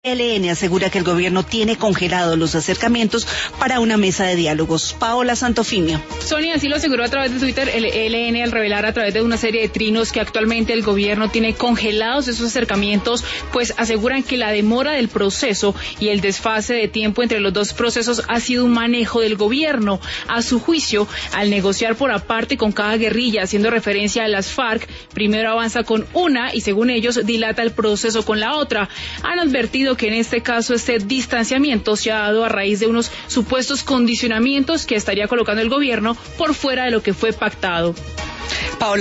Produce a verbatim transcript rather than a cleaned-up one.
El E L N asegura que el gobierno tiene congelados los acercamientos para una mesa de diálogos. Paola Santofimio. Sonia, así lo aseguró a través de Twitter el E L N al revelar a través de una serie de trinos que actualmente el gobierno tiene congelados esos acercamientos, pues aseguran que la demora del proceso y el desfase de tiempo entre los dos procesos ha sido un manejo del gobierno. A su juicio, al negociar por aparte con cada guerrilla, haciendo referencia a las FARC, primero avanza con una y según ellos dilata el proceso con la otra. Han advertido que en este caso este distanciamiento se ha dado a raíz de unos supuestos condicionamientos que estaría colocando el gobierno por fuera de lo que fue pactado.